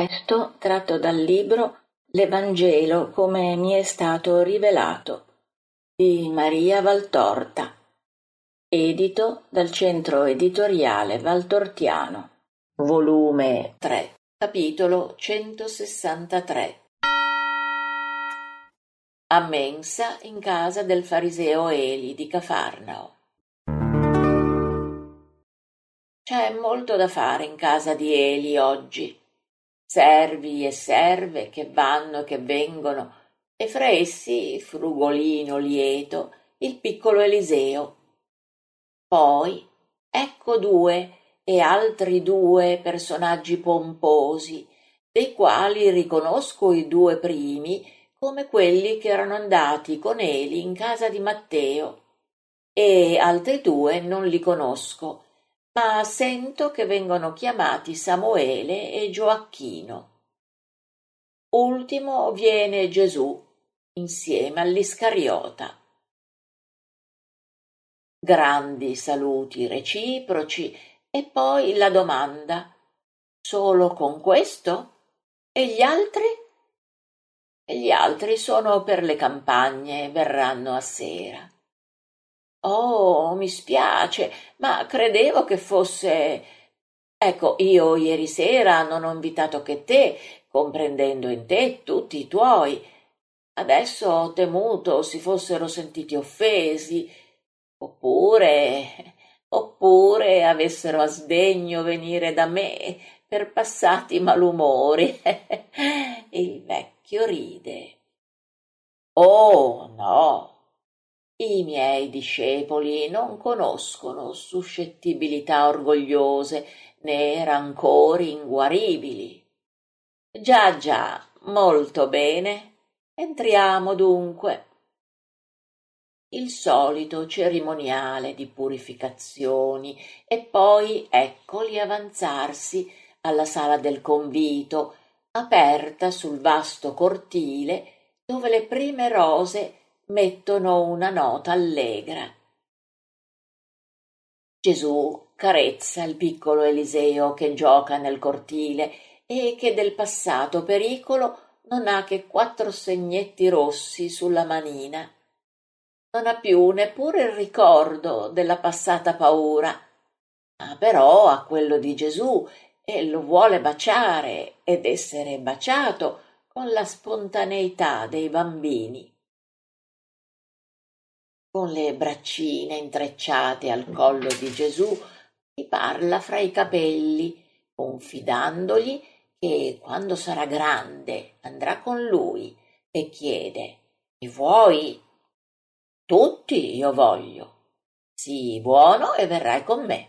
Testo tratto dal libro L'Evangelo come mi è stato rivelato di Maria Valtorta, edito dal Centro Editoriale Valtortiano, volume 3, capitolo 163. A mensa in casa del fariseo Eli di Cafarnao. C'è molto da fare in casa di Eli oggi. Servi e serve che vanno e che vengono, e fra essi, frugolino lieto, il piccolo Eliseo. Poi ecco due e altri due personaggi pomposi, dei quali riconosco i due primi come quelli che erano andati con Eli in casa di Matteo, e altri due non li conosco, ma sento che vengono chiamati Samuele e Gioacchino. Ultimo viene Gesù, insieme all'Iscariota. Grandi saluti reciproci e poi la domanda: solo con questo? E gli altri? E gli altri sono per le campagne, verranno a sera. Oh, mi spiace, ma credevo che fosse... Ecco, io ieri sera non ho invitato che te, comprendendo in te tutti i tuoi. Adesso ho temuto si fossero sentiti offesi, oppure avessero a sdegno venire da me per passati malumori. Il vecchio ride. Oh, no! I miei discepoli non conoscono suscettibilità orgogliose né rancori inguaribili. Già, molto bene. Entriamo dunque. Il solito cerimoniale di purificazioni e poi eccoli avanzarsi alla sala del convito, aperta sul vasto cortile dove le prime rose mettono una nota allegra. Gesù carezza il piccolo Eliseo che gioca nel cortile e che del passato pericolo non ha che 4 segnetti rossi sulla manina. Non ha più neppure il ricordo della passata paura, ma però ha quello di Gesù e lo vuole baciare ed essere baciato con la spontaneità dei bambini. Con le braccine intrecciate al collo di Gesù, gli parla fra i capelli, confidandogli che quando sarà grande andrà con lui e chiede: «Mi vuoi?» «Tutti io voglio. Sii buono e verrai con me».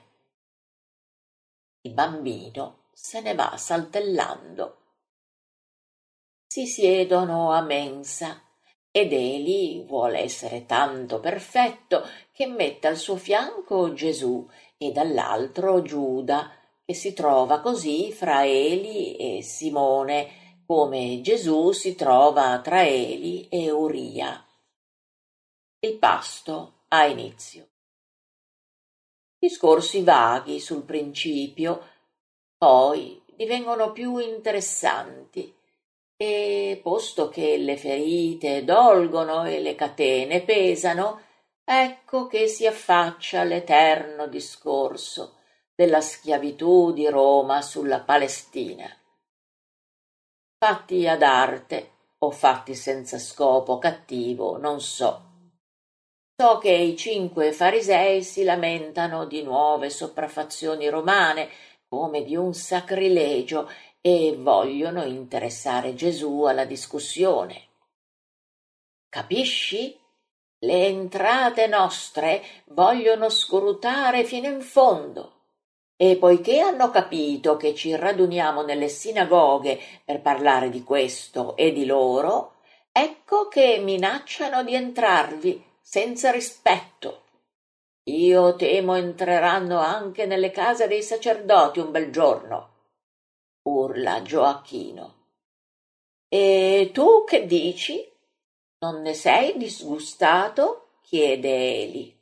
Il bambino se ne va saltellando. Si siedono a mensa ed Eli vuole essere tanto perfetto che mette al suo fianco Gesù e dall'altro Giuda, che si trova così fra Eli e Simone, come Gesù si trova tra Eli e Uria. Il pasto ha inizio. Discorsi vaghi sul principio, poi divengono più interessanti. E posto che le ferite dolgono e le catene pesano, ecco che si affaccia l'eterno discorso della schiavitù di Roma sulla Palestina. Fatti ad arte o fatti senza scopo cattivo, non so. So che i 5 farisei si lamentano di nuove sopraffazioni romane, come di un sacrilegio, e vogliono interessare Gesù alla discussione. Capisci? Le entrate nostre vogliono scrutare fino in fondo. E poiché hanno capito che ci raduniamo nelle sinagoghe per parlare di questo e di loro, ecco che minacciano di entrarvi senza rispetto. Io temo entreranno anche nelle case dei sacerdoti un bel giorno, urla Gioacchino. E tu che dici? Non ne sei disgustato? Chiede Eli.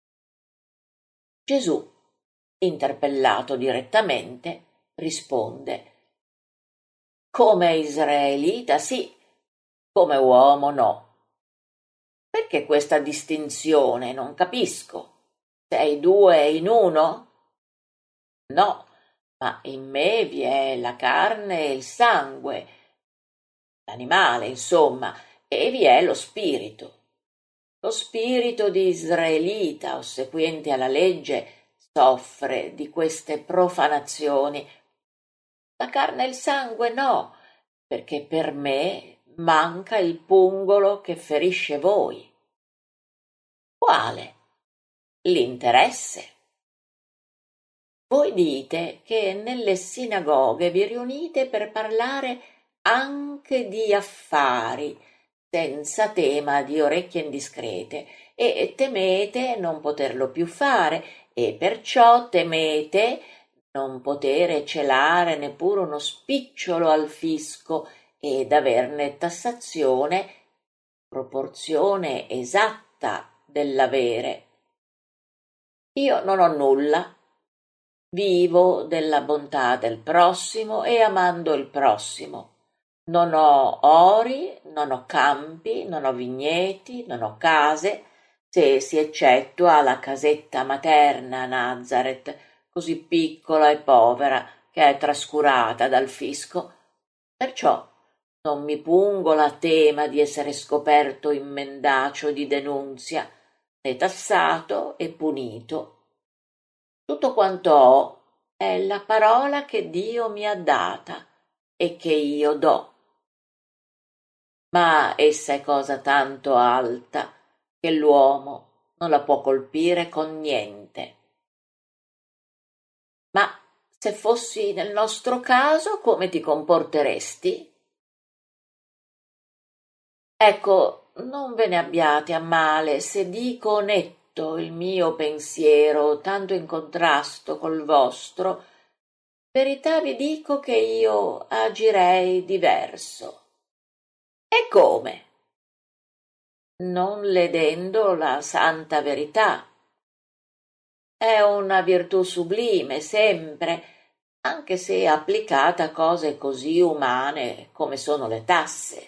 Gesù, interpellato direttamente, risponde: Come israelita sì, come uomo no. Perché questa distinzione? Non capisco. Sei due in uno? No, ma in me vi è la carne e il sangue, l'animale, insomma, e vi è lo spirito. Lo spirito di israelita, ossequiente alla legge, soffre di queste profanazioni. La carne e il sangue no, perché per me manca il pungolo che ferisce voi. Quale? L'interesse. Voi dite che nelle sinagoghe vi riunite per parlare anche di affari, senza tema di orecchie indiscrete, e temete non poterlo più fare, e perciò temete non potere celare neppure uno spicciolo al fisco ed averne tassazione, proporzione esatta dell'avere. Io non ho nulla. Vivo della bontà del prossimo e amando il prossimo. Non ho ori, non ho campi, non ho vigneti, non ho case, se si eccettua la casetta materna a Nazareth, così piccola e povera che è trascurata dal fisco. Perciò non mi pungo la tema di essere scoperto in mendacio di denunzia, né tassato e punito. Tutto quanto ho è la parola che Dio mi ha data e che io do. Ma essa è cosa tanto alta che l'uomo non la può colpire con niente. Ma se fossi nel nostro caso, come ti comporteresti? Ecco, non ve ne abbiate a male se dico netto il mio pensiero, tanto in contrasto col vostro. Verità vi dico che io agirei diverso. E come? Non ledendo la santa verità. È una virtù sublime, sempre, anche se applicata a cose così umane come sono le tasse.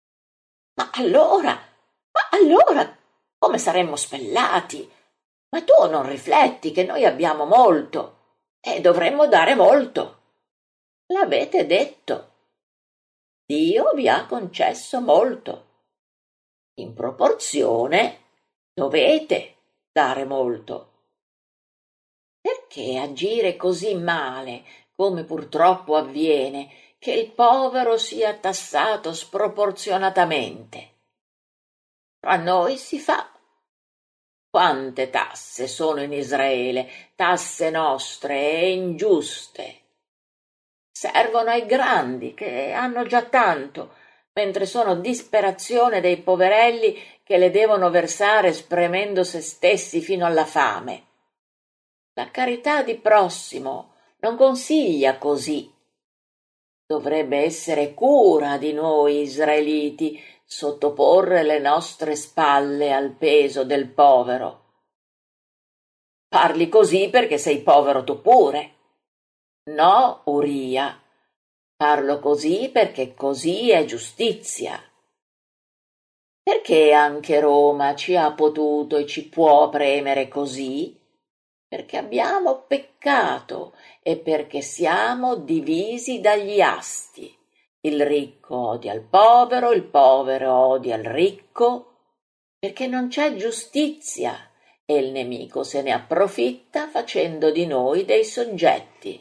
Ma allora, come saremmo spellati? Ma tu non rifletti che noi abbiamo molto e dovremmo dare molto. L'avete detto. Dio vi ha concesso molto. In proporzione dovete dare molto. Perché agire così male, come purtroppo avviene, che il povero sia tassato sproporzionatamente? Tra noi si fa. Quante tasse sono in Israele, tasse nostre e ingiuste. Servono ai grandi, che hanno già tanto, mentre sono disperazione dei poverelli che le devono versare spremendo se stessi fino alla fame. La carità di prossimo non consiglia così. Dovrebbe essere cura di noi israeliti sottoporre le nostre spalle al peso del povero. Parli così perché sei povero tu pure. No, Uria, parlo così perché così è giustizia. Perché anche Roma ci ha potuto e ci può premere così? Perché abbiamo peccato e perché siamo divisi dagli asti. Il ricco odia il povero odia il ricco, perché non c'è giustizia e il nemico se ne approfitta facendo di noi dei soggetti.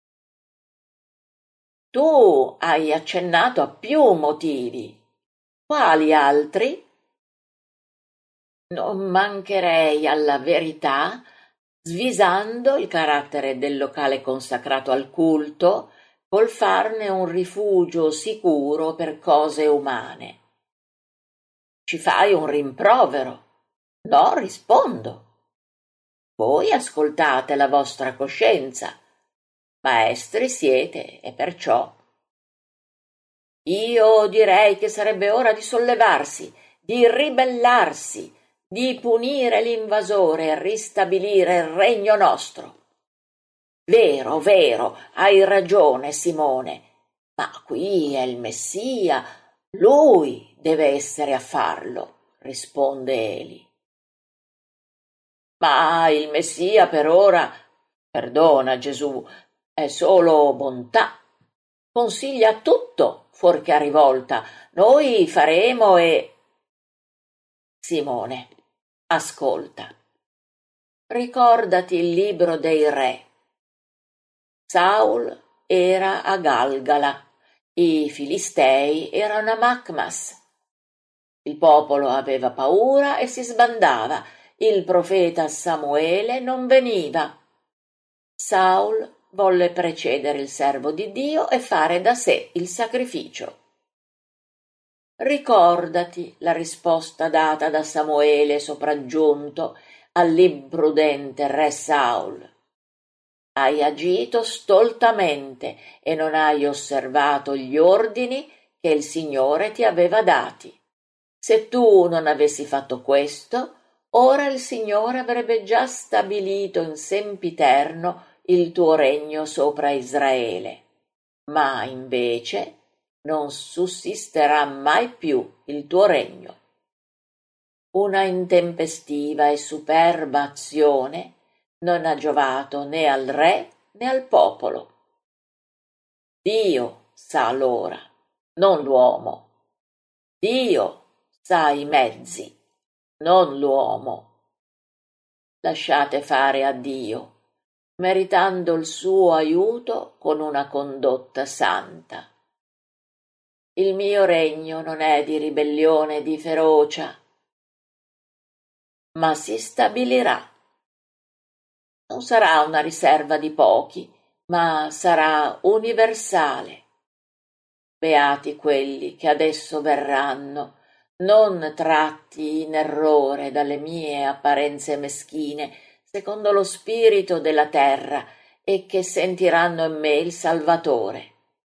Tu hai accennato a più motivi. Quali altri? Non mancherei alla verità, svisando il carattere del locale consacrato al culto, col farne un rifugio sicuro per cose umane. Ci fai un rimprovero? No, rispondo. Voi ascoltate la vostra coscienza. Maestri siete, e perciò. Io direi che sarebbe ora di sollevarsi, di ribellarsi, di punire l'invasore e ristabilire il regno nostro. Vero, vero, hai ragione, Simone. Ma qui è il Messia, lui deve essere a farlo, risponde Eli. Ma il Messia per ora, perdona Gesù, è solo bontà. Consiglia tutto fuorché a rivolta. Noi faremo e... Simone, ascolta. Ricordati il libro dei re. Saul era a Galgala, i Filistei erano a Macmas. Il popolo aveva paura e si sbandava, il profeta Samuele non veniva. Saul volle precedere il servo di Dio e fare da sé il sacrificio. Ricordati la risposta data da Samuele sopraggiunto all'imprudente re Saul. Hai agito stoltamente e non hai osservato gli ordini che il Signore ti aveva dati. Se tu non avessi fatto questo, ora il Signore avrebbe già stabilito in sempiterno il tuo regno sopra Israele. Ma invece non sussisterà mai più il tuo regno. Una intempestiva e superba azione non ha giovato né al re né al popolo. Dio sa l'ora, non l'uomo. Dio sa i mezzi, non l'uomo. Lasciate fare a Dio, meritando il suo aiuto con una condotta santa. Il mio regno non è di ribellione e di ferocia, ma si stabilirà. Non sarà una riserva di pochi, ma sarà universale. Beati quelli che adesso verranno, non tratti in errore dalle mie apparenze meschine, secondo lo spirito della terra, e che sentiranno in me il Salvatore.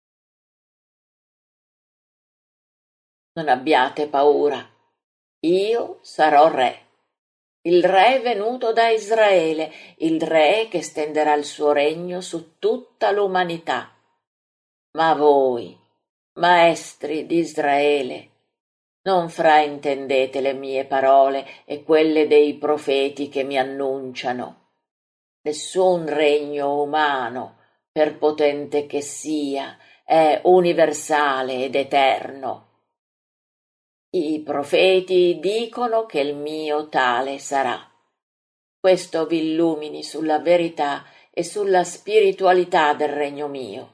Non abbiate paura, io sarò re. Il re venuto da Israele, il re che stenderà il suo regno su tutta l'umanità. Ma voi, maestri di Israele, non fraintendete le mie parole e quelle dei profeti che mi annunciano. Nessun regno umano, per potente che sia, è universale ed eterno. I profeti dicono che il mio tale sarà. Questo vi illumini sulla verità e sulla spiritualità del regno mio.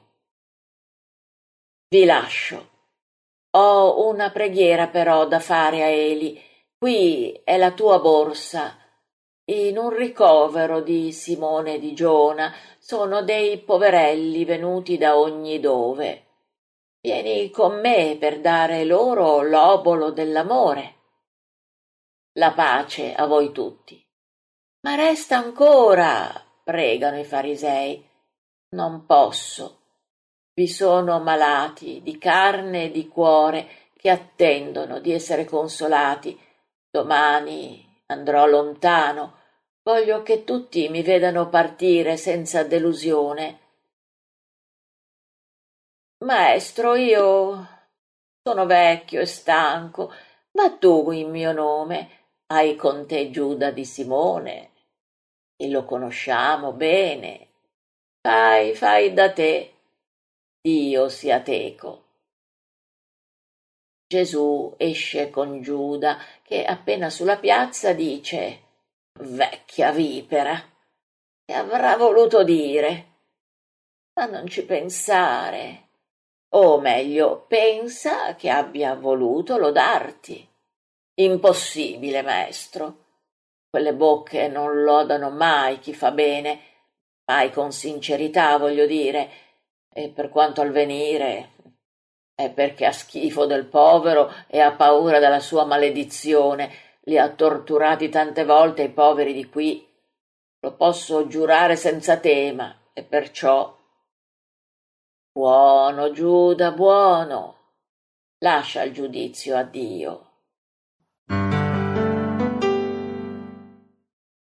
Vi lascio. Ho una preghiera però da fare a Eli. Qui è la tua borsa. In un ricovero di Simone di Giona sono dei poverelli venuti da ogni dove. Vieni con me per dare loro l'obolo dell'amore. La pace a voi tutti. Ma resta ancora, pregano i farisei. Non posso. Vi sono malati di carne e di cuore che attendono di essere consolati. Domani andrò lontano. Voglio che tutti mi vedano partire senza delusione. Maestro, io sono vecchio e stanco, ma tu in mio nome hai con te Giuda di Simone e lo conosciamo bene. Fai da te, Dio sia teco. Gesù esce con Giuda che appena sulla piazza dice: vecchia vipera, che avrà voluto dire? Ma non ci pensare. O meglio, pensa che abbia voluto lodarti. Impossibile, maestro. Quelle bocche non lodano mai chi fa bene, mai con sincerità, voglio dire. E per quanto al venire, è perché ha schifo del povero e ha paura della sua maledizione. Li ha torturati tante volte i poveri di qui. Lo posso giurare senza tema, e perciò... Buono, Giuda, buono. Lascia il giudizio a Dio.